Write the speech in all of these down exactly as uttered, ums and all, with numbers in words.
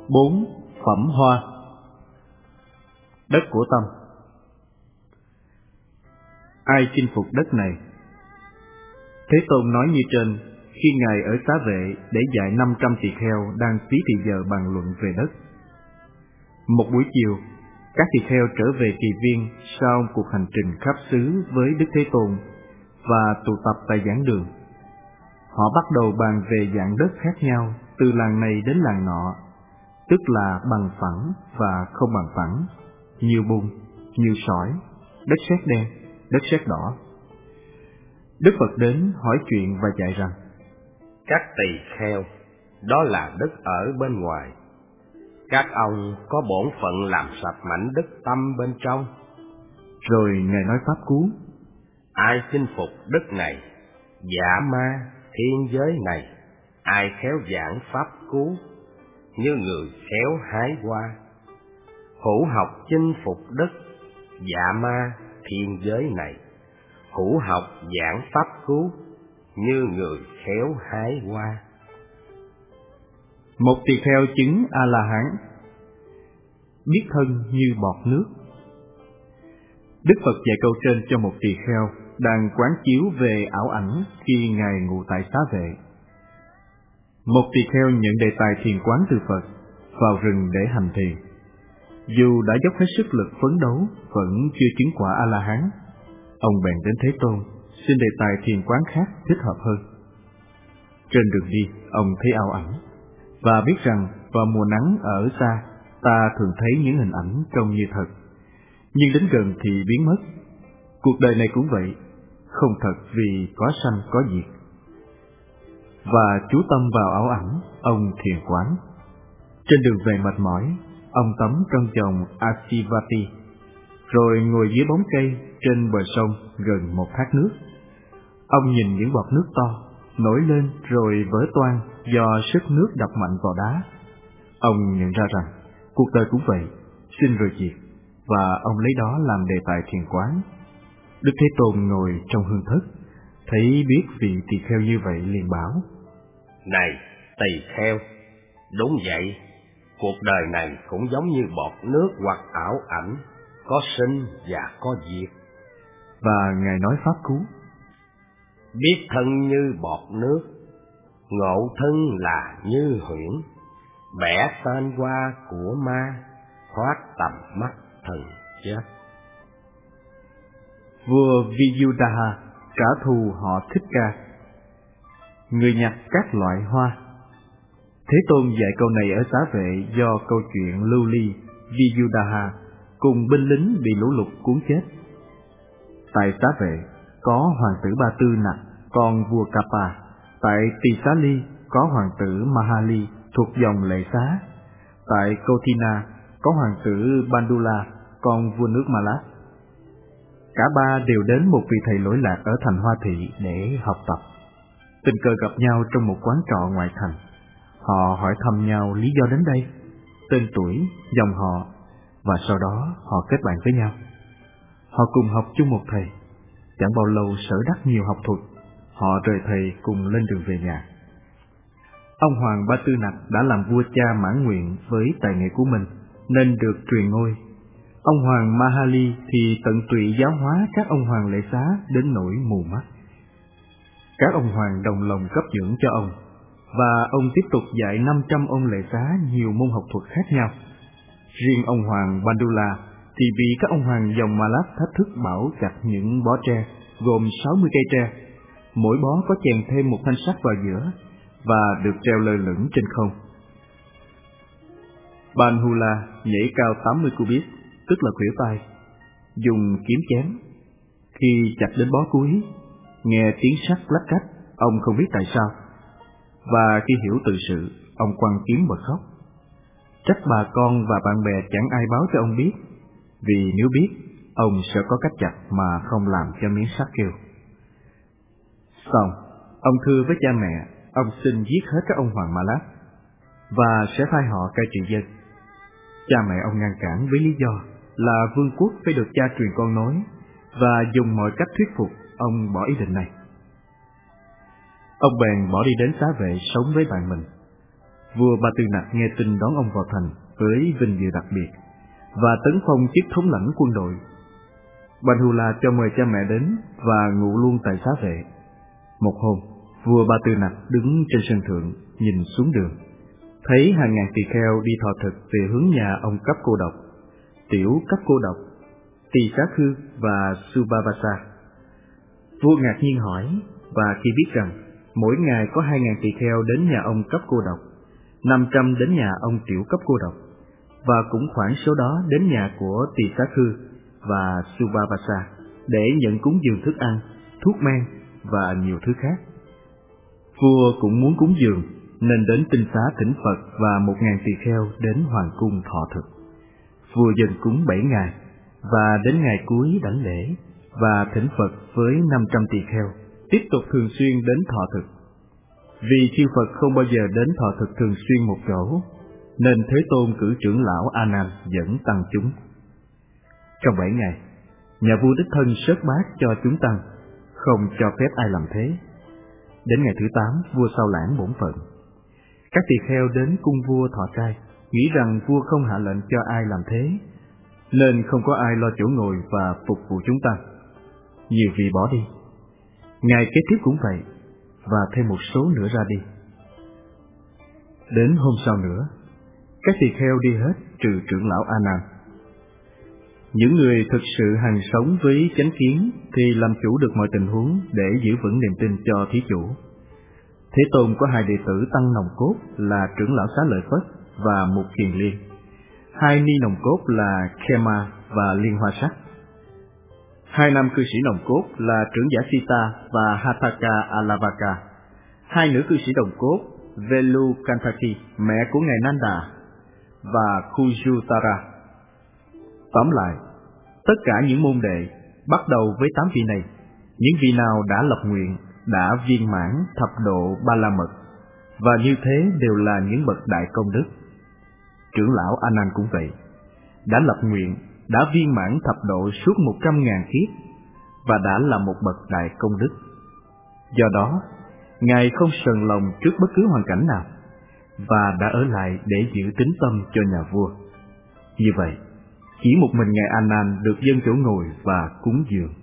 Bốn, phẩm hoa. Đất của tâm. Ai chinh phục đất này? Thế Tôn nói như trên, khi Ngài ở Xá Vệ để dạy năm trăm tỳ kheo đang phí thì giờ bàn luận về đất. Một buổi chiều, các tỳ kheo trở về Kỳ Viên sau cuộc hành trình khắp xứ với Đức Thế Tôn và tụ tập tại giảng đường. Họ bắt đầu bàn về dạng đất khác nhau từ làng này đến làng nọ, tức là bằng phẳng và không bằng phẳng, nhiều bùn, nhiều sỏi, đất sét đen, đất sét đỏ. Đức Phật đến hỏi chuyện và dạy rằng: các tỳ kheo, đó là đất ở bên ngoài. Các ông có bổn phận làm sạch mảnh đất tâm bên trong. Rồi Ngài nói pháp cú: ai chinh phục đất này, dạ ma thiên giới này, ai khéo giảng pháp cú, như người khéo hái hoa. Hữu học chinh phục đất, dạ ma thiên giới này, hữu học giảng pháp cú, như người khéo hái hoa. Một tỳ kheo chứng A-la-hán, biết thân như bọt nước. Đức Phật dạy câu trên cho một tỳ kheo đang quán chiếu về ảo ảnh khi Ngài ngụ tại Xá Vệ. Một tỳ kheo nhận đề tài thiền quán từ Phật, vào rừng để hành thiền. Dù đã dốc hết sức lực phấn đấu, vẫn chưa chứng quả A-la-hán. Ông bèn đến Thế Tôn, xin đề tài thiền quán khác thích hợp hơn. Trên đường đi, ông thấy ảo ảnh, và biết rằng vào mùa nắng ở xa, ta thường thấy những hình ảnh trông như thật, nhưng đến gần thì biến mất. Cuộc đời này cũng vậy, không thật vì có sanh có diệt. Và chú tâm vào ảo ảnh, ông thiền quán. Trên đường về mệt mỏi, ông tắm trong dòng Asivati, rồi ngồi dưới bóng cây trên bờ sông gần một thác nước. Ông nhìn những bọt nước to nổi lên rồi vỡ toang do sức nước đập mạnh vào đá. Ông nhận ra rằng cuộc đời cũng vậy, sinh rồi diệt, và ông lấy đó làm đề tài thiền quán. Đức Thế Tôn ngồi trong hương thất, thấy biết vị tỳ kheo như vậy liền bảo: này tỳ kheo, đúng vậy, cuộc đời này cũng giống như bọt nước hoặc ảo ảnh, có sinh và có diệt. Và Ngài nói pháp cú: biết thân như bọt nước, ngộ thân là như huyễn, bẻ tan hoa của ma, thoát tầm mắt thần chết. Vua Viyudaha trả thù họ Thích Ca, người nhặt các loại hoa. Thế Tôn dạy câu này ở Xá Vệ do câu chuyện lưu ly Viyudaha cùng binh lính bị lũ lụt cuốn chết. Tại Xá Vệ có hoàng tử Ba Tư Nặc, con vua Kappa. Tại Tỳ Xá Ly có hoàng tử Mahali thuộc dòng Lệ Xá. Tại Kothina có hoàng tử Bandula, con vua nước Malas. Cả ba đều đến một vị thầy lỗi lạc ở thành Hoa Thị để học tập. Tình cờ gặp nhau trong một quán trọ ngoài thành. Họ hỏi thăm nhau lý do đến đây, tên tuổi, dòng họ, và sau đó họ kết bạn với nhau. Họ cùng học chung một thầy. Chẳng bao lâu sở đắc nhiều học thuật, họ rời thầy cùng lên đường về nhà. Ông hoàng Ba Tư Nặc đã làm vua cha mãn nguyện với tài nghệ của mình, nên được truyền ngôi. Ông hoàng Mahali thì tận tụy giáo hóa các ông hoàng Lệ Xá đến nỗi mù mắt. Các ông hoàng đồng lòng cấp dưỡng cho ông, và ông tiếp tục dạy năm trăm ông Lệ Xá nhiều môn học thuật khác nhau. Riêng ông hoàng Bandula thì bị các ông hoàng dòng Malas thách thức bảo chặt những bó tre, gồm sáu mươi cây tre. Mỗi bó có chèn thêm một thanh sắt vào giữa, và được treo lơ lửng trên không. Banhula nhảy cao tám mươi cubit, tức là khuỷu tay, dùng kiếm chém. Khi chặt đến bó cuối, nghe tiếng sắt lách cách, ông không biết tại sao. Và khi hiểu tự sự, ông quăng kiếm bật khóc. Trách bà con và bạn bè chẳng ai báo cho ông biết, vì nếu biết, ông sẽ có cách chặt mà không làm cho miếng sắt kêu. Xong, ông thưa với cha mẹ, ông xin giết hết các ông hoàng Malas và sẽ phai họ cai trị dân. Cha mẹ ông ngăn cản với lý do là vương quốc phải được cha truyền con nối, và dùng mọi cách thuyết phục ông bỏ ý định này. Ông bèn bỏ đi đến Xá Vệ sống với bạn mình. vua Ba Tư Nặc nghe tin đón ông vào thành với vinh dự đặc biệt và tấn phong chức thống lãnh quân đội. Bandhula cho mời cha mẹ đến và ngủ luôn tại xá vệ. Một hôm, vua Ba Tư Nặc đứng trên sân thượng nhìn xuống đường, thấy hàng ngàn tỳ kheo đi thọ thực về hướng nhà ông Cấp Cô Độc, Tiểu Cấp Cô Độc, Tỳ Xá Khư và Subhavasa. Vua ngạc nhiên hỏi, và khi biết rằng mỗi ngày có hai ngàn tỳ kheo đến nhà ông Cấp Cô Độc, năm trăm đến nhà ông Tiểu Cấp Cô Độc, và cũng khoảng số đó đến nhà của Tỳ Xá Khư và Subhavasa để nhận cúng dường thức ăn, thuốc men và nhiều thứ khác. Vua cũng muốn cúng dường nên đến tinh xá thỉnh Phật và một ngàn tỳ kheo đến hoàng cung thọ thực. Vua dâng cúng bảy ngày và đến ngày cuối đảnh lễ và thỉnh Phật với năm trăm tỳ kheo tiếp tục thường xuyên đến thọ thực. Vì chư Phật không bao giờ đến thọ thực thường xuyên một chỗ, nên Thế Tôn cử trưởng lão A Nan dẫn tăng chúng. Trong bảy ngày, nhà vua đích thân sớt bát cho chúng tăng, không cho phép ai làm thế. Đến ngày thứ tám, vua sao lãng bổn phận. Các tỳ kheo đến cung vua thọ trai, nghĩ rằng vua không hạ lệnh cho ai làm thế, nên không có ai lo chỗ ngồi và phục vụ chúng tăng. Nhiều vị bỏ đi. Ngày kế tiếp cũng vậy, và thêm một số nữa ra đi. Đến hôm sau nữa, các tỳ kheo đi hết trừ trưởng lão A Nan. Những người thực sự hằng sống với chánh kiến thì làm chủ được mọi tình huống để giữ vững niềm tin cho thí chủ. Thế Tôn có hai đệ tử tăng nòng cốt là trưởng lão Xá Lợi Phất và Mục Kiền Liên, hai ni nòng cốt là Khema và Liên Hoa Sắc, hai nam cư sĩ nòng cốt là trưởng giả Sita và Hataka Alavaka, hai nữ cư sĩ đồng cốt Velu Kantaki, mẹ của ngài Nanda, và Kujutara. Tóm lại, tất cả những môn đệ bắt đầu với tám vị này, những vị nào đã lập nguyện, đã viên mãn thập độ ba la mật, và như thế đều là những bậc đại công đức. Trưởng lão A Nan cũng vậy, đã lập nguyện, đã viên mãn thập độ suốt một trăm ngàn kiếp, và đã là một bậc đại công đức. Do đó, ngài không sờn lòng trước bất cứ hoàn cảnh nào, và đã ở lại để giữ tín tâm cho nhà vua. Như vậy, chỉ một mình ngài A Nan được dâng chỗ ngồi và cúng dường.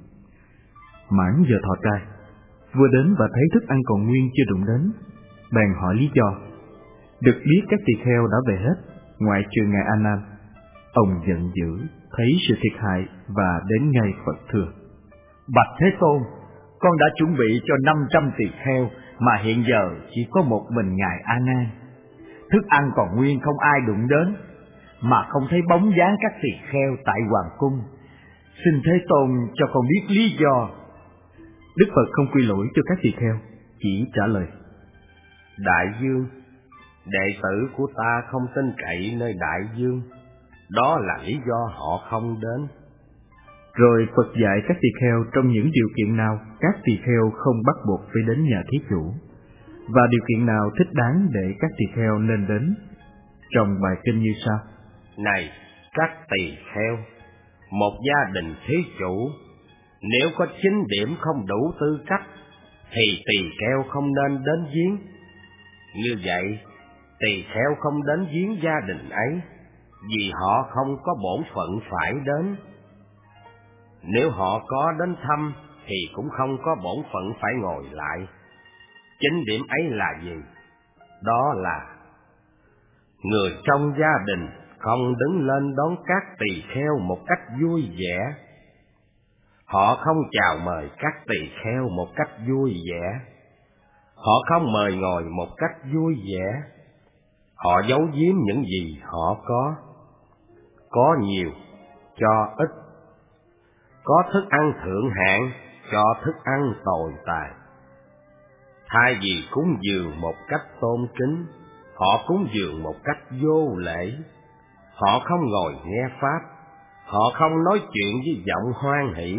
Mãn giờ thọ trai, vua đến và thấy thức ăn còn nguyên chưa đụng đến, bèn hỏi lý do. Được biết các tỳ kheo đã về hết, ngoại trừ ngài A Nan. Ông giận dữ, thấy sự thiệt hại và đến ngay Phật thưa: Bạch Thế Tôn, con đã chuẩn bị cho năm trăm tỳ kheo mà hiện giờ chỉ có một mình ngài A Nan. Thức ăn còn nguyên không ai đụng đến, mà không thấy bóng dáng các tỳ kheo tại hoàng cung. Xin Thế Tôn cho con biết lý do. Đức Phật không quy lỗi cho các tỳ kheo, chỉ trả lời: Đại dương, đệ tử của ta không tin cậy nơi đại dương, đó là lý do họ không đến. Rồi Phật dạy các tỳ kheo trong những điều kiện nào các tỳ kheo không bắt buộc phải đến nhà thí chủ, và điều kiện nào thích đáng để các tỳ kheo nên đến. Trong bài kinh như sau: Này các tỳ kheo, một gia đình thí chủ, nếu có chín điểm không đủ tư cách, thì tỳ kheo không nên đến viếng. Như vậy, tỳ kheo không đến viếng gia đình ấy, vì họ không có bổn phận phải đến. Nếu họ có đến thăm, thì cũng không có bổn phận phải ngồi lại. Chính điểm ấy là gì? Đó là người trong gia đình không đứng lên đón các tỳ kheo một cách vui vẻ. Họ không chào mời các tỳ kheo một cách vui vẻ. Họ không mời ngồi một cách vui vẻ. Họ giấu giếm những gì họ có. Có nhiều, cho ít. Có thức ăn thượng hạng, cho thức ăn tồi tàn. Thay vì cúng dường một cách tôn kính, họ cúng dường một cách vô lễ. Họ không ngồi nghe pháp, họ không nói chuyện với giọng hoan hỷ.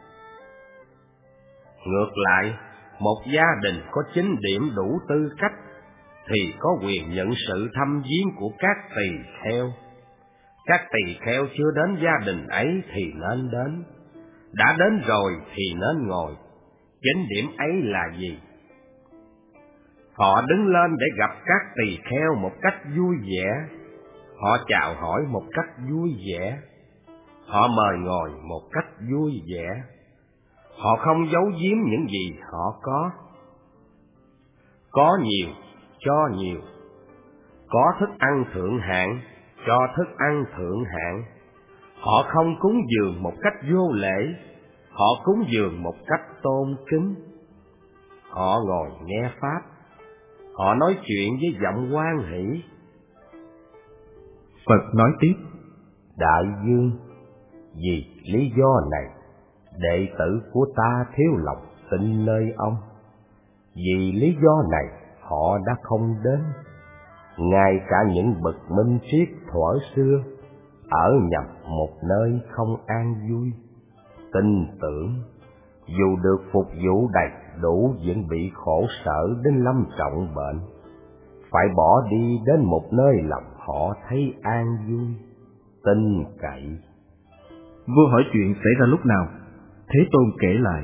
Ngược lại, một gia đình có chín điểm đủ tư cách thì có quyền nhận sự thăm viếng của các tỳ kheo. Các tỳ kheo chưa đến gia đình ấy thì nên đến, đã đến rồi thì nên ngồi. Chính điểm ấy là gì? Họ đứng lên để gặp các tỳ kheo một cách vui vẻ. Họ chào hỏi một cách vui vẻ. Họ mời ngồi một cách vui vẻ. Họ không giấu giếm những gì họ có. Có nhiều, cho nhiều. Có thức ăn thượng hạng, cho thức ăn thượng hạng. Họ không cúng dường một cách vô lễ. Họ cúng dường một cách tôn kính. Họ ngồi nghe pháp. Họ nói chuyện với giọng hoan hỷ. Phật nói tiếp: Đại vương, vì lý do này, đệ tử của ta thiếu lòng tin nơi ông. Vì lý do này, họ đã không đến. Ngay cả những bậc minh triết thuở xưa, ở nhầm một nơi không an vui, tin tưởng, dù được phục vụ đầy đủ vẫn bị khổ sở đến lâm trọng bệnh, phải bỏ đi đến một nơi lòng họ thấy an vui, tin cậy. Vua hỏi chuyện xảy ra lúc nào, Thế Tôn kể lại.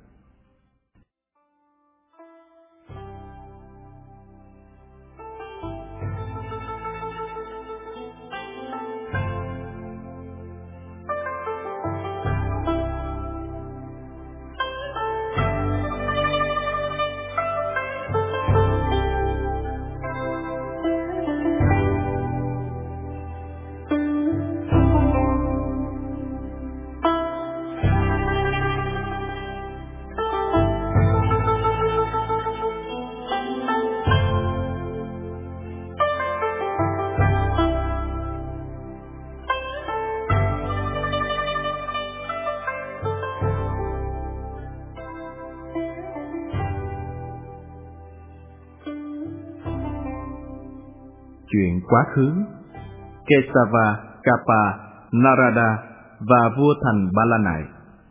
Chuyện quá khứ. Kesava, Kappa, Narada và vua thành Ba La Nại.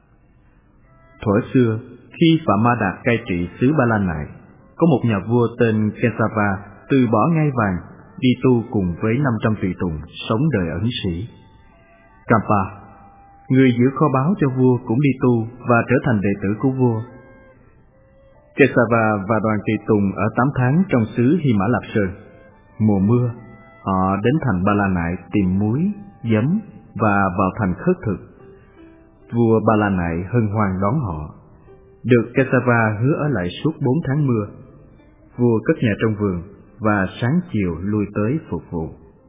Thuở xưa, khi Phạm Ma Đạt cai trị xứ Ba La Nại, có một nhà vua tên Kesava từ bỏ ngai vàng, đi tu cùng với năm trăm tùy tùng sống đời ẩn sĩ. Kappa, người giữ kho báu cho vua, cũng đi tu và trở thành đệ tử của vua. Kesava và đoàn tùy tùng ở tám tháng trong xứ Hy Mã Lạp Sơn. Mùa mưa, họ đến thành Ba La Nại tìm muối, giấm và vào thành khất thực. Vua Ba La Nại hân hoan đón họ. Được Kesava hứa ở lại suốt bốn tháng mưa. Vua cất nhà trong vườn và sáng chiều lui tới phục vụ.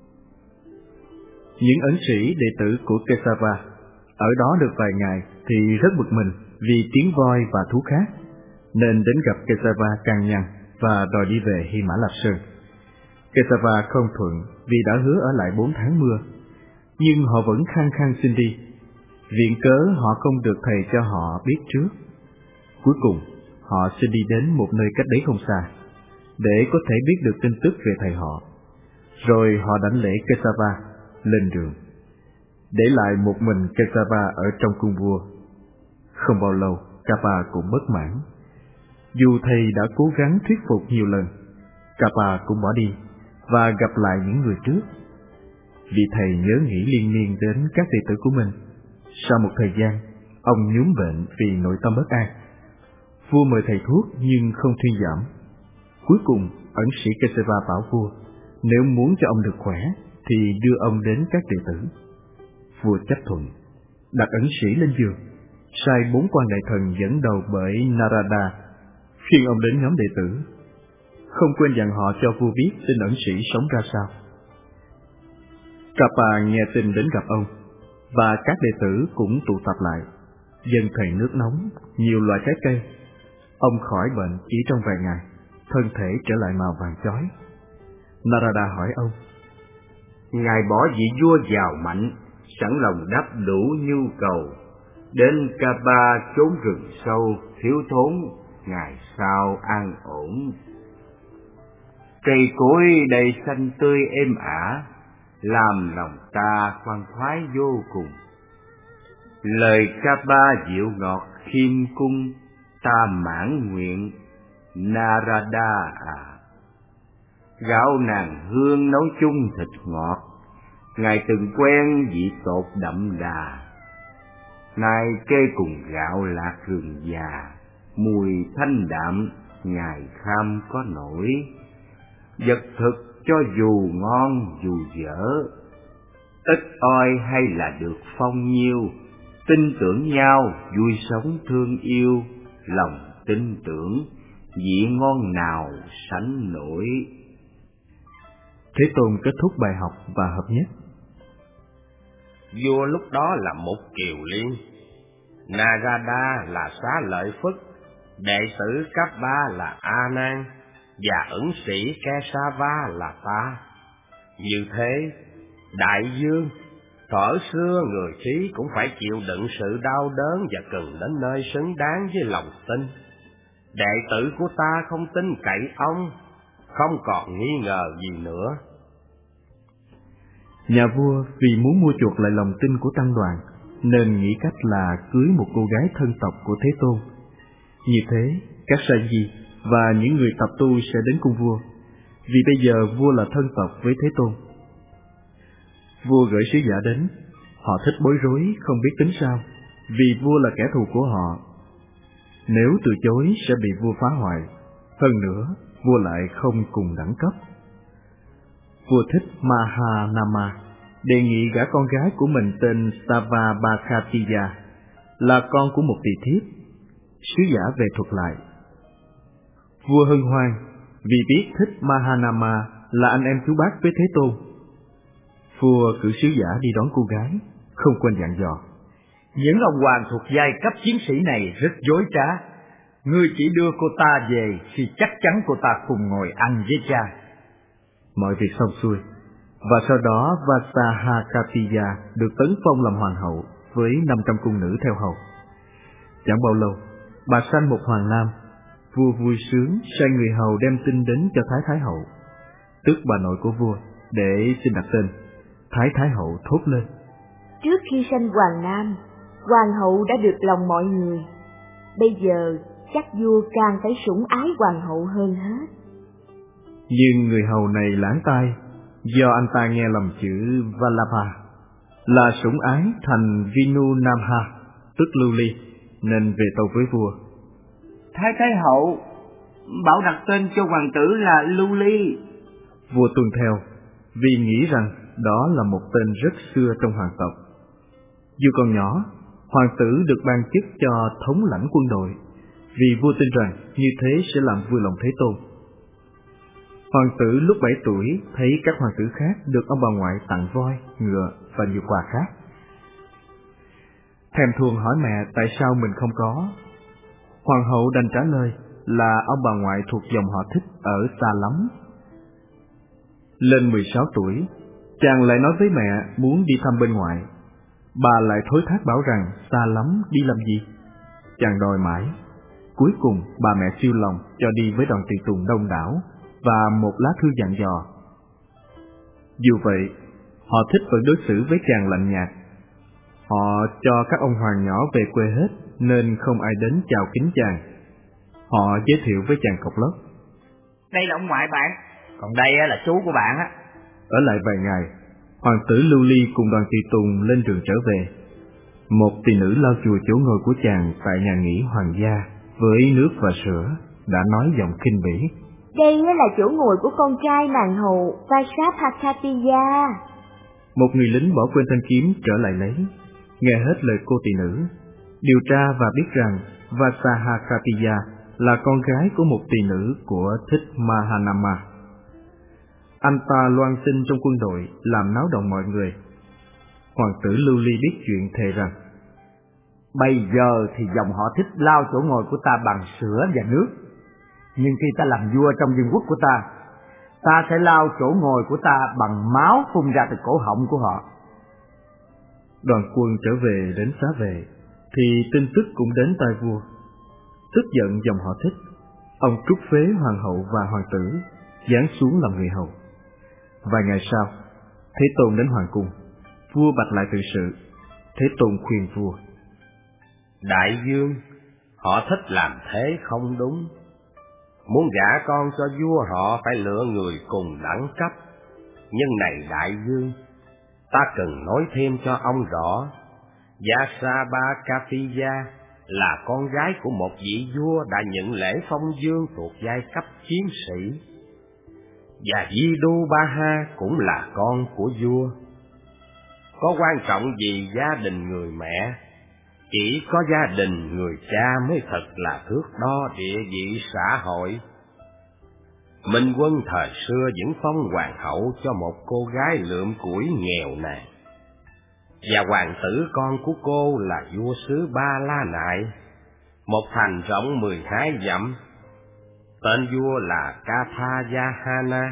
Những ẩn sĩ đệ tử của Kesava ở đó được vài ngày thì rất bực mình vì tiếng voi và thú khác, nên đến gặp Kesava can nhằn và đòi đi về Hy Mã Lạp Sơn. Kesava không thuận vì đã hứa ở lại bốn tháng mưa, nhưng họ vẫn khăng khăng xin đi. Viện cớ họ không được thầy cho họ biết trước. Cuối cùng, họ xin đi đến một nơi cách đấy không xa, để có thể biết được tin tức về thầy họ. Rồi họ đảnh lễ Kesava, lên đường, để lại một mình Kesava ở trong cung vua. Không bao lâu, Kappa cũng bất mãn. Dù thầy đã cố gắng thuyết phục nhiều lần, Kappa cũng bỏ đi và gặp lại những người trước. Vì thầy nhớ nghĩ liên miên đến các đệ tử của mình. Sau một thời gian, ông nhúm bệnh vì nội tâm bất an. Vua mời thầy thuốc nhưng không thuyên giảm. Cuối cùng, ẩn sĩ Kesava bảo vua, nếu muốn cho ông được khỏe thì đưa ông đến các đệ tử. Vua chấp thuận, đặt ẩn sĩ lên giường, sai bốn quan đại thần dẫn đầu bởi Narada khiêng ông đến nhóm đệ tử, không quên dặn họ cho vua biết tin ẩn sĩ sống ra sao. Kappa nghe tin đến gặp ông, và các đệ tử cũng tụ tập lại, dâng thầy nước nóng, nhiều loại trái cây. Ông khỏi bệnh chỉ trong vài ngày, thân thể trở lại màu vàng chói. Narada hỏi ông: Ngài bỏ vị vua giàu mạnh, sẵn lòng đáp đủ nhu cầu, đến Kappa chốn rừng sâu, thiếu thốn, ngày sau an ổn. Cây cối đầy xanh tươi êm ả, làm lòng ta khoan khoái vô cùng. Lời Kappa dịu ngọt khiêm cung, ta mãn nguyện, Narada à. Gạo nàng hương nấu chung thịt ngọt, ngài từng quen vị tột đậm đà. Nay kê cùng gạo lạc rừng già, mùi thanh đạm, ngài kham có nổi. Vật thực cho dù ngon dù dở, ít oi hay là được phong nhiêu, tin tưởng nhau vui sống thương yêu, lòng tin tưởng vị ngon nào sánh nổi. Thế Tôn kết thúc bài học và hợp nhất. Vua lúc đó là Mục Kiều Liên, Narada là Xá Lợi Phất, đệ tử cấp ba là A Nan và ẩn sĩ Kesava là ta. Như thế, đại vương, thuở xưa người trí cũng phải chịu đựng sự đau đớn và cần đến nơi xứng đáng với lòng tin. Đệ tử của ta không tin cậy ông, không còn nghi ngờ gì nữa. Nhà vua vì muốn mua chuộc lại lòng tin của tăng đoàn, nên nghĩ cách là cưới một cô gái thân tộc của Thế Tôn. Như thế, các sa di và những người tập tu sẽ đến cung vua, vì bây giờ vua là thân tộc với Thế Tôn. Vua gửi sứ giả đến, họ thích bối rối, không biết tính sao, vì vua là kẻ thù của họ. Nếu từ chối sẽ bị vua phá hoại, hơn nữa vua lại không cùng đẳng cấp. Vua thích Mahanama đề nghị gả con gái của mình tên Savabhakatiya, là con của một tỳ thiếp. Sứ giả về thuật lại. Vua hân hoan vì biết thích Mahanama là anh em chú bác với Thế Tôn. Vua cử sứ giả đi đón cô gái, không quên dặn dò: những ông hoàng thuộc giai cấp chiến sĩ này rất dối trá. Ngươi chỉ đưa cô ta về khi chắc chắn cô ta cùng ngồi ăn với cha. Mọi việc xong xuôi, và sau đó Vasahakatiya được tấn phong làm hoàng hậu với năm trăm cung nữ theo hầu. Chẳng bao lâu, bà sanh một hoàng nam. Vua vui sướng sai người hầu đem tin đến cho Thái Thái hậu, tức bà nội của vua, để xin đặt tên. Thái Thái hậu thốt lên: trước khi sanh hoàng nam, hoàng hậu đã được lòng mọi người. Bây giờ chắc vua càng phải sủng ái hoàng hậu hơn hết. Nhưng người hầu này lãng tai, do anh ta nghe lầm chữ Vallabha là sủng ái thành Vinu Namha, tức lưu ly, nên về tâu với vua: Thái Thái hậu bảo đặt tên cho hoàng tử là Lưu Ly. Vua tuân theo, vì nghĩ rằng đó là một tên rất xưa trong hoàng tộc. Dù còn nhỏ, hoàng tử được ban chức cho thống lãnh quân đội, vì vua tin rằng như thế sẽ làm vui lòng Thế Tôn. Hoàng tử lúc bảy tuổi thấy các hoàng tử khác được ông bà ngoại tặng voi, ngựa và nhiều quà khác. Thèm thuồng hỏi mẹ tại sao mình không có. Hoàng hậu đành trả lời là ông bà ngoại thuộc dòng họ Thích ở xa lắm. Lên mười sáu tuổi, chàng lại nói với mẹ muốn đi thăm bên ngoại. Bà lại thối thác bảo rằng xa lắm đi làm gì. Chàng đòi mãi. Cuối cùng bà mẹ siêu lòng cho đi với đoàn tùy tùng đông đảo và một lá thư dặn dò. Dù vậy, họ Thích vẫn đối xử với chàng lạnh nhạt. Họ cho các ông hoàng nhỏ về quê hết, nên không ai đến chào kính chàng. Họ giới thiệu với chàng cộc lốc: đây là ông ngoại bạn, còn đây là chú của bạn á. Ở lại vài ngày, hoàng tử Lưu Ly cùng đoàn tùy tùng lên đường trở về. Một tỳ nữ lau chùi chỗ ngồi của chàng tại nhà nghỉ hoàng gia với nước và sữa, đã nói giọng khinh bỉ: đây là chỗ ngồi của con trai nàng hầu Vasahakatiya. Một người lính bỏ quên thanh kiếm trở lại lấy, nghe hết lời cô tỳ nữ, điều tra và biết rằng Vasahakatiya là con gái của một tỳ nữ của Thích Mahanama. Anh ta loan tin trong quân đội, làm náo động mọi người. Hoàng tử Lưu Ly biết chuyện thề rằng: bây giờ thì dòng họ Thích lao chỗ ngồi của ta bằng sữa và nước, nhưng khi ta làm vua trong vương quốc của ta, ta sẽ lao chỗ ngồi của ta bằng máu phun ra từ cổ họng của họ. Đoàn quân trở về đến xá vệ, thì tin tức cũng đến tai vua. Tức giận dòng họ Thích, ông trút phế hoàng hậu và hoàng tử, giáng xuống làm người hầu. Vài ngày sau, Thế Tôn đến hoàng cung. Vua bạch lại tự sự. Thế Tôn khuyên vua: đại vương, họ Thích làm thế không đúng. Muốn gả con cho vua họ phải lựa người cùng đẳng cấp. Nhưng này đại vương, ta cần nói thêm cho ông rõ, Vasahakatiya là con gái của một vị vua đã nhận lễ phong dương thuộc giai cấp chiến sĩ. Và Vidubaha cũng là con của vua. Có quan trọng gì gia đình người mẹ, chỉ có gia đình người cha mới thật là thước đo địa vị xã hội. Minh Quân thời xưa vẫn phong hoàng hậu cho một cô gái lượm củi nghèo nàn, và hoàng tử con của cô là vua xứ Ba La Nại, một thành rộng mười hai dặm. Tên vua là Kathayahana.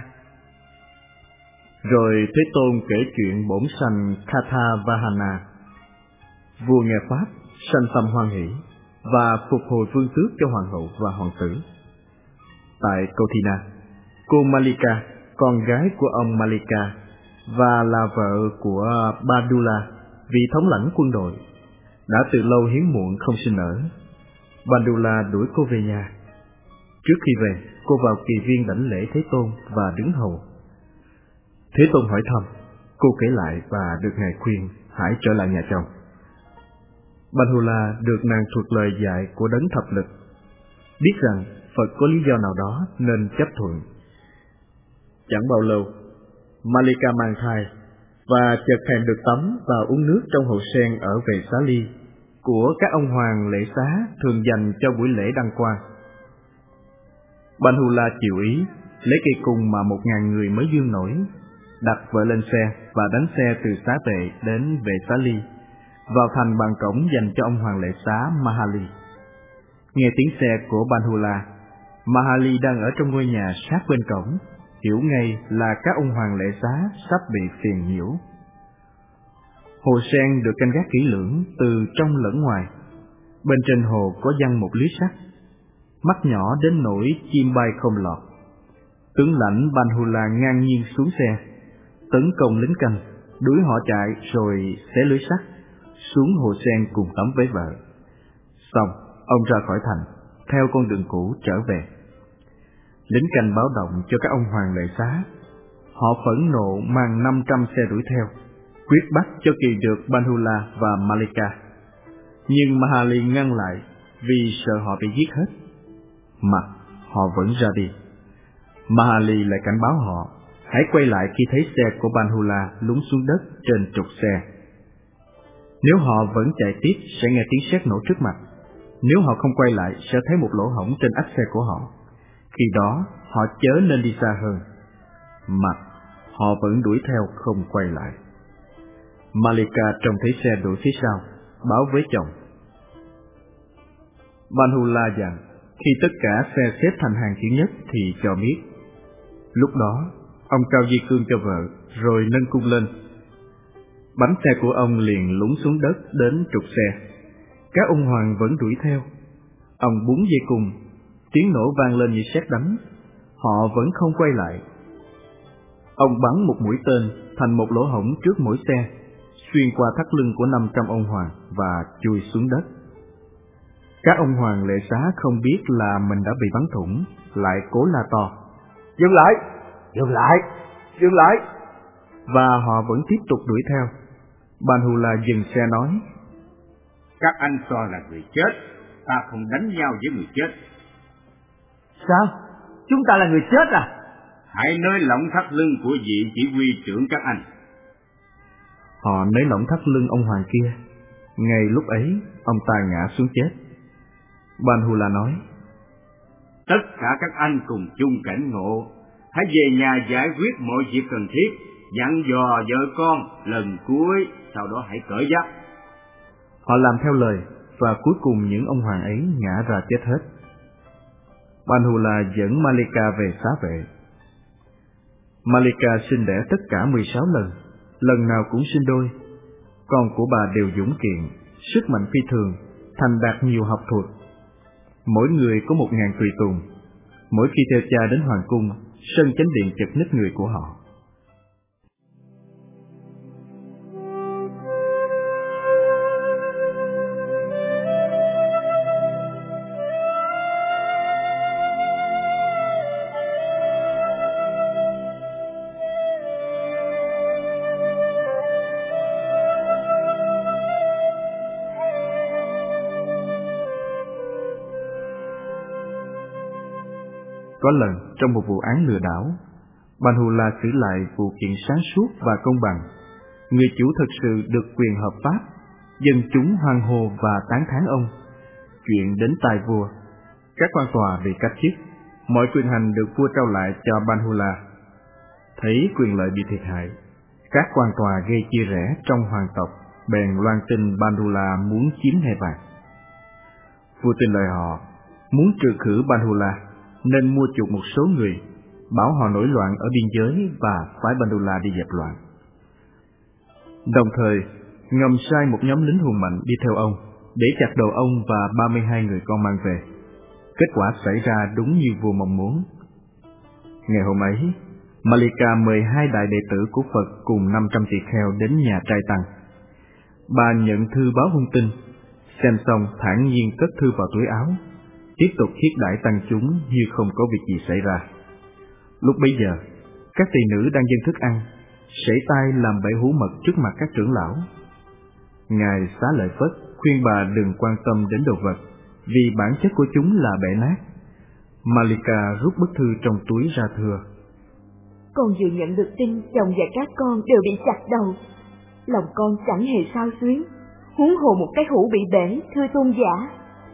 Rồi Thế Tôn kể chuyện bổn sanh Kathavahana. Vua nghe pháp, sanh tâm hoan hỷ và phục hồi vương tước cho hoàng hậu và hoàng tử. Tại Kauthina, cô Malika, con gái của ông Malika và là vợ của Bandula, vị thống lãnh quân đội, đã từ lâu hiếm muộn không sinh nở. Bandula đuổi cô về nhà. Trước khi về, cô vào kỳ viên đảnh lễ Thế Tôn và đứng hầu. Thế Tôn hỏi thăm, cô kể lại và được Ngài khuyên hãy trở lại nhà chồng. Bandula được nàng thuật lời dạy của đấng thập lực, biết rằng Phật có lý do nào đó nên chấp thuận. Chẳng bao lâu, Malika mang thai và chợt thèm được tắm và uống nước trong hồ sen ở Vệ Xá Ly của các ông hoàng lễ xá thường dành cho buổi lễ đăng quang. Bandula chịu ý lấy cây cung mà một ngàn người mới dương nổi, đặt vợ lên xe và đánh xe từ xá Vệ đến Vệ Xá Ly, vào thành bằng cổng dành cho ông hoàng lễ xá Mahali. Nghe tiếng xe của Bandula, Mahali đang ở trong ngôi nhà sát bên cổng, hiểu ngay là các ông hoàng lễ xá sắp bị phiền nhiễu. Hồ sen được canh gác kỹ lưỡng từ trong lẫn ngoài. Bên trên hồ có giăng một lưới sắt, mắt nhỏ đến nỗi chim bay không lọt. Tướng lãnh Bandula ngang nhiên xuống xe, tấn công lính canh, đuổi họ chạy rồi xé lưới sắt, xuống hồ sen cùng tắm với vợ. Xong, ông ra khỏi thành, theo con đường cũ trở về. Lính canh báo động cho các ông hoàng lệ xá. Họ phẫn nộ mang năm trăm xe đuổi theo, quyết bắt cho kỳ được Bandula và Malika. Nhưng Mahali ngăn lại vì sợ họ bị giết hết. Mặc họ vẫn ra đi. Mahali lại cảnh báo họ hãy quay lại khi thấy xe của Bandula lún xuống đất trên trục xe. Nếu họ vẫn chạy tiếp sẽ nghe tiếng sét nổ trước mặt. Nếu họ không quay lại sẽ thấy một lỗ hổng trên ách xe của họ. Khi đó họ chớ nên đi xa hơn. Mặc họ vẫn đuổi theo không quay lại. Malika trông thấy xe đuổi phía sau, báo với chồng. Bandula dặn khi tất cả xe xếp thành hàng chữ nhất thì cho biết. Lúc đó ông cao di cương cho vợ rồi nâng cung lên. Bánh xe của ông liền lún xuống đất đến trục xe. Các ông hoàng vẫn đuổi theo. Ông búng dây cung, tiếng nổ vang lên như sét đánh. Họ vẫn không quay lại. Ông bắn một mũi tên thành một lỗ hổng trước mỗi xe, xuyên qua thắt lưng của năm trăm ông hoàng và chui xuống đất. Các ông hoàng lệ xá không biết là mình đã bị bắn thủng, lại cố la to: "Dừng lại! Dừng lại! Dừng lại!" Và họ vẫn tiếp tục đuổi theo. Bandula dừng xe nói: "Các anh cho là người chết, ta không đánh nhau với người chết." "Sao? Chúng ta là người chết à?" "Hãy nới lỏng thắt lưng của vị chỉ huy trưởng các anh." Họ nới lỏng thắt lưng ông hoàng kia. Ngay lúc ấy, ông ta ngã xuống chết. Bandula nói: "Tất cả các anh cùng chung cảnh ngộ, hãy về nhà giải quyết mọi việc cần thiết, dặn dò vợ con lần cuối, sau đó hãy cởi giáp." Họ làm theo lời, và cuối cùng những ông hoàng ấy ngã ra chết hết. Bandula dẫn Malika về xá Vệ. Malika sinh đẻ tất cả mười sáu lần, lần nào cũng sinh đôi. Con của bà đều dũng kiện, sức mạnh phi thường, thành đạt nhiều học thuật. Mỗi người có một ngàn tùy tùng. Mỗi khi theo cha đến hoàng cung, sân chánh điện chật ních người của họ. Có lần trong một vụ án lừa đảo, Banhula xử lại vụ kiện sáng suốt và công bằng. Người chủ thực sự được quyền hợp pháp, dân chúng hoan hô và tán thán ông. Chuyện đến tai vua, các quan tòa bị cách chức, mọi quyền hành được vua trao lại cho Banhula. Thấy quyền lợi bị thiệt hại, các quan tòa gây chia rẽ trong hoàng tộc bèn loan tin Banhula muốn chiếm ngai vàng. Vua tin lời họ, muốn trừ khử Banhula nên mua chuộc một số người, bảo họ nổi loạn ở biên giới và phái Banhula đi dẹp loạn. Đồng thời, ngầm sai một nhóm lính hùng mạnh đi theo ông để chặt đầu ông và ba mươi hai người con mang về. Kết quả xảy ra đúng như vua mong muốn. Ngày hôm ấy, Mallika mời hai đại đệ tử của Phật cùng năm trăm tỳ kheo đến nhà trai tăng. Bà nhận thư báo hung tin, xem xong thản nhiên cất thư vào túi áo, tiếp tục thiết đãi tăng chúng như không có việc gì xảy ra. Lúc bấy giờ, các tỳ nữ đang dâng thức ăn, sẩy tay làm bẫy hú mật trước mặt các trưởng lão. Ngài Xá Lợi Phất khuyên bà đừng quan tâm đến đồ vật, vì bản chất của chúng là bể nát. Mallika rút bức thư trong túi ra thưa: Con vừa nhận được tin chồng và các con đều bị chặt đầu. Lòng con chẳng hề xao xuyến, huống hồ một cái hũ bị bể, thưa tôn giả.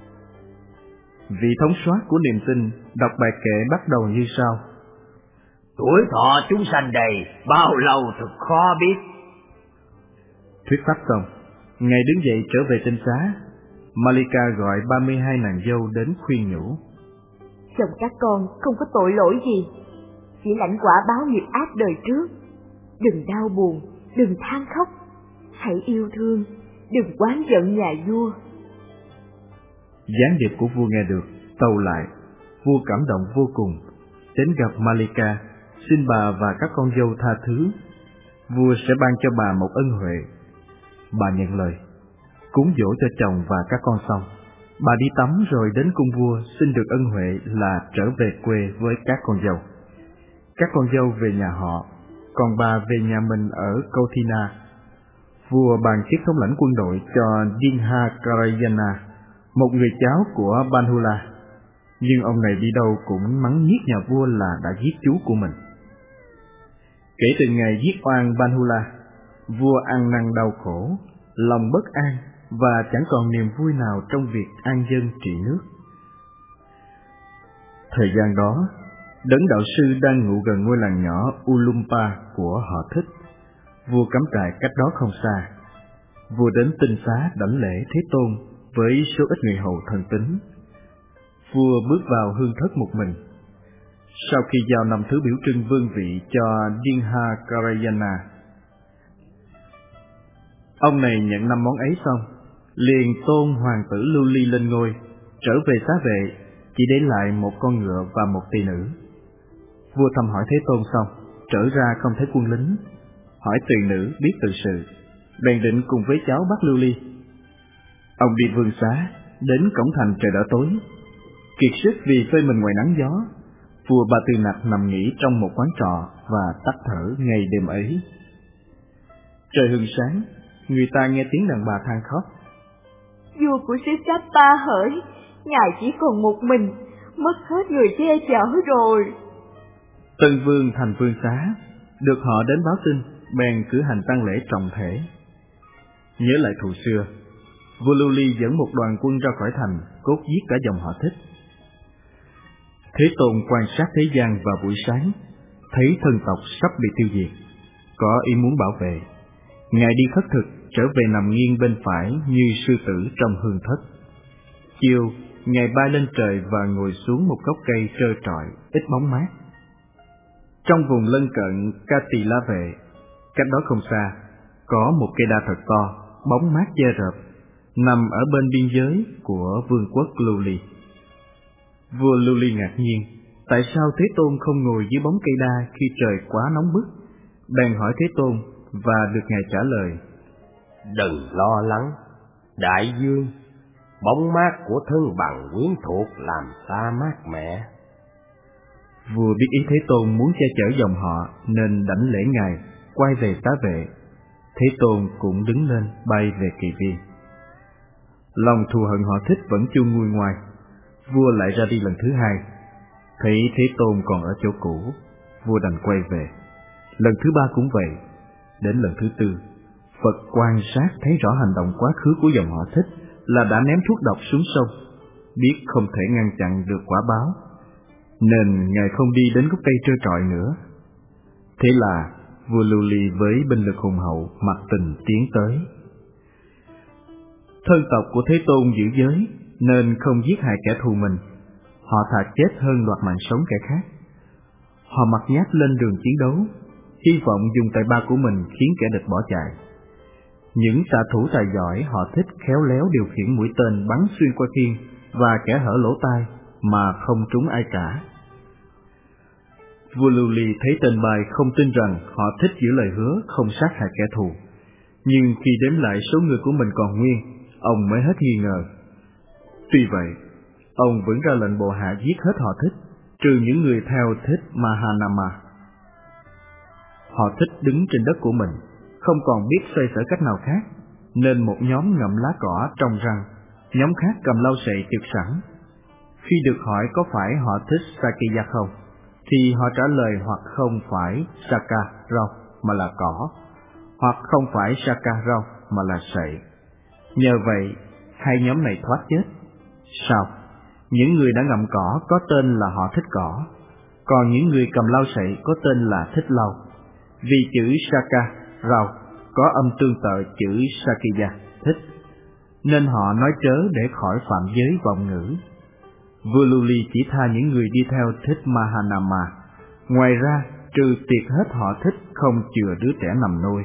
Vị thống soát của niềm tin đọc bài kệ bắt đầu như sau: Tuổi thọ chúng sanh đầy, bao lâu thật khó biết. Thuyết pháp xong, Ngài đứng dậy trở về tinh xá. Mallika gọi ba mươi hai nàng dâu đến khuyên nhủ: Chồng các con không có tội lỗi gì, chỉ lãnh quả báo nghiệp ác đời trước. Đừng đau buồn, đừng than khóc, hãy yêu thương, đừng oán giận nhà vua. Gián điệp của vua nghe được, tâu lại. Vua cảm động vô cùng, đến gặp Mallika, xin bà và các con dâu tha thứ. Vua sẽ ban cho bà một ân huệ. Bà nhận lời, cúng dỗ cho chồng và các con xong, bà đi tắm rồi đến cung vua xin được ân huệ là trở về quê với các con dâu. Các con dâu về nhà họ, còn bà về nhà mình ở Kauthina. Vua ban chức thống lãnh quân đội cho Dinhakarayana, một người cháu của Banhula, nhưng ông này đi đâu cũng mắng nhiếc nhà vua là đã giết chú của mình. Kể từ ngày giết oan Banhula, vua ăn năn đau khổ, lòng bất an và chẳng còn niềm vui nào trong việc an dân trị nước. Thời gian đó, đấng đạo sư đang ngụ gần ngôi làng nhỏ Ulumpa của họ Thích. Vua cắm trại cách đó không xa. Vua đến tinh xá đảnh lễ Thế Tôn với số ít người hầu thân tín. Vua bước vào hương thất một mình. Sau khi giao năm thứ biểu trưng vương vị cho Dinhakarayana, ông này nhận năm món ấy xong, liền tôn hoàng tử Lưu Ly lên ngôi, trở về xá vệ, chỉ để lại một con ngựa và một tỳ nữ. Vua thăm hỏi Thế Tôn xong, trở ra không thấy quân lính, hỏi tỳ nữ biết tự sự, bèn định cùng với cháu bắt Lưu Ly. Ông đi vương xá, đến cổng thành trời đã tối, kiệt sức vì phơi mình ngoài nắng gió. Vua Ba Tư Nặc nằm nghỉ trong một quán trọ và tắt thở ngày đêm ấy. Trời hừng sáng, người ta nghe tiếng đàn bà than khóc. Vua của xứ Sapa hỡi, ngài chỉ còn một mình, mất hết người che chở rồi. Tân vương thành vương xá, được họ đến báo tin, bèn cử hành tang lễ trọng thể. Nhớ lại thù xưa, vua Lưu Ly dẫn một đoàn quân ra khỏi thành, cốt giết cả dòng họ Thích. Thế Tôn quan sát thế gian vào buổi sáng, thấy thân tộc sắp bị tiêu diệt, có ý muốn bảo vệ. Ngài đi khất thực, trở về nằm nghiêng bên phải như sư tử trong hương thất. Chiều, Ngài bay lên trời và ngồi xuống một gốc cây trơ trọi, ít bóng mát. Trong vùng lân cận Kati La Vệ, cách đó không xa, có một cây đa thật to, bóng mát che rợp, nằm ở bên biên giới của vương quốc Lưu Ly. Vua Lưu Ly ngạc nhiên, tại sao Thế Tôn không ngồi dưới bóng cây đa khi trời quá nóng bức? Bèn hỏi Thế Tôn và được Ngài trả lời: Đừng lo lắng, đại vương, bóng mát của thân bằng quyến thuộc làm ta mát mẻ. Vua biết ý Thế Tôn muốn che chở dòng họ nên đảnh lễ Ngài, quay về xá vệ. Thế Tôn cũng đứng lên bay về Kỳ Viên. Lòng thù hận họ Thích vẫn chưa nguôi ngoai. Vua lại ra đi lần thứ hai. Thấy Thế Tôn còn ở chỗ cũ, vua đành quay về. Lần thứ ba cũng vậy. Đến lần thứ tư, Phật quan sát thấy rõ hành động quá khứ của dòng họ Thích là đã ném thuốc độc xuống sông, biết không thể ngăn chặn được quả báo, nên Ngài không đi đến gốc cây trơ trọi nữa. Thế là vua Lưu Ly với binh lực hùng hậu mặc tình tiến tới. Thân tộc của Thế Tôn giữ giới nên không giết hại kẻ thù mình. Họ thà chết hơn đoạt mạng sống kẻ khác. Họ mặc nhát lên đường chiến đấu, hy vọng dùng tài ba của mình khiến kẻ địch bỏ chạy. Những xạ thủ tài giỏi họ thích khéo léo điều khiển mũi tên bắn xuyên qua khiên và kẻ hở lỗ tai mà không trúng ai cả. Vua Lưu Ly thấy tên bài không tin rằng họ thích giữ lời hứa không sát hại kẻ thù, nhưng khi đếm lại số người của mình còn nguyên, ông mới hết nghi ngờ. Tuy vậy, ông vẫn ra lệnh bộ hạ giết hết họ Thích, trừ những người theo Thích Mahanama. Họ Thích đứng trên đất của mình, không còn biết xoay sở cách nào khác, nên một nhóm ngậm lá cỏ trong răng, nhóm khác cầm lau sậy chực sẵn. Khi được hỏi có phải họ thích Sakya không, thì họ trả lời hoặc không phải Saka rau mà là cỏ, hoặc không phải Saka rau mà là sậy. Nhờ vậy, hai nhóm này thoát chết. Sao? Những người đã ngậm cỏ có tên là họ thích cỏ, còn những người cầm lau sậy có tên là thích lau. Vì chữ Saka rau có âm tương tự chữ Sakya thích, nên họ nói trớ để khỏi phạm giới vọng ngữ. Vua Lưu Ly chỉ tha những người đi theo Thích Mahanama, ngoài ra trừ tiệt hết họ Thích không chừa đứa trẻ nằm nôi.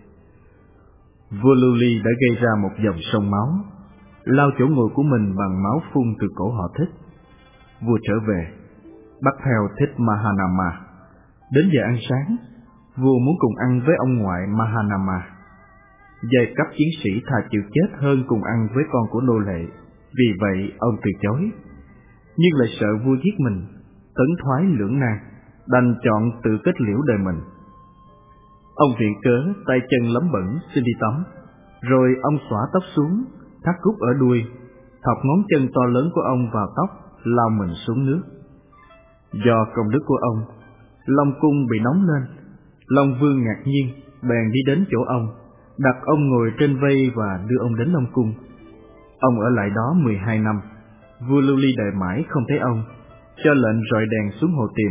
Vua Lưu Ly đã gây ra một dòng sông máu, lau chỗ ngồi của mình bằng máu phun từ cổ họ Thích. Vua trở về, bắt theo Thích Mahanama. Đến giờ ăn sáng, vua muốn cùng ăn với ông ngoại Mahanama. Giai cấp chiến sĩ thà chịu chết hơn cùng ăn với con của nô lệ, vì vậy ông từ chối. Nhưng lại sợ vua giết mình, tấn thoái lưỡng nan, đành chọn tự kết liễu đời mình. Ông viện cớ tay chân lấm bẩn xin đi tắm, rồi ông xõa tóc xuống, thắt cúc ở đuôi, thọc ngón chân to lớn của ông vào tóc, lao mình xuống nước. Do công đức của ông, Long cung bị nóng lên. Long Vương ngạc nhiên, bèn đi đến chỗ ông, đặt ông ngồi trên vây và đưa ông đến Long cung. Ông ở lại đó mười hai năm. Vua Lưu Ly đợi mãi không thấy ông, cho lệnh rọi đèn xuống hồ tìm.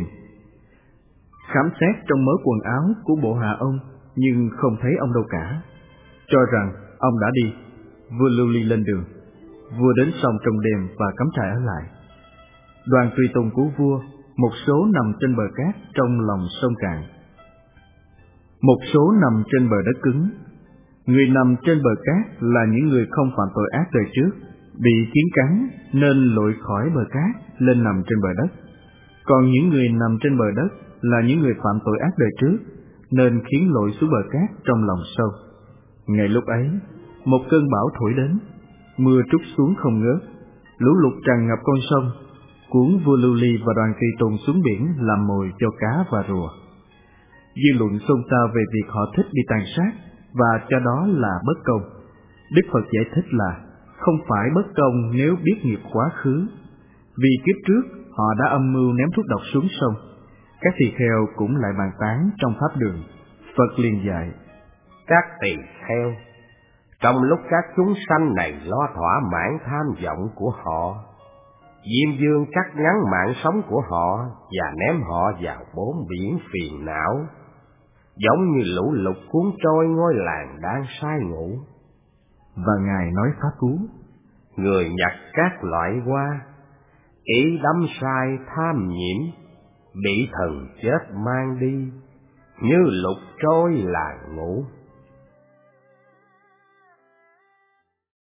Khám xét trong mớ quần áo của bộ hạ ông, nhưng không thấy ông đâu cả. Cho rằng ông đã đi, vua Lưu Ly lên đường. Vua đến sông trong đêm và cắm trại ở lại. Đoàn tùy tùng của vua, một số nằm trên bờ cát trong lòng sông cạn, một số nằm trên bờ đất cứng. Người nằm trên bờ cát là những người không phạm tội ác đời trước, bị kiến cắn nên lội khỏi bờ cát lên nằm trên bờ đất. Còn những người nằm trên bờ đất là những người phạm tội ác đời trước, nên khiến lội xuống bờ cát trong lòng sâu. Ngay lúc ấy, một cơn bão thổi đến, mưa trút xuống không ngớt, lũ lụt tràn ngập con sông, cuốn vua Lưu Ly và đoàn tùy tùng xuống biển làm mồi cho cá và rùa. Dư luận xôn xao về việc họ Thích bị tàn sát và cho đó là bất công. Đức Phật giải thích là không phải bất công nếu biết nghiệp quá khứ, vì kiếp trước họ đã âm mưu ném thuốc độc xuống sông. Các tỳ kheo cũng lại bàn tán trong pháp đường. Phật liền dạy: các tỳ kheo, trong lúc các chúng sanh này lo thỏa mãn tham vọng của họ, Diêm Vương cắt ngắn mạng sống của họ và ném họ vào bốn biển phiền não, giống như lũ lụt cuốn trôi ngôi làng đang say ngủ. Và Ngài nói pháp cú: người nhặt các loại hoa, ý đắm sai tham nhiễm, bị thần chết mang đi, như lụt trôi làng ngủ.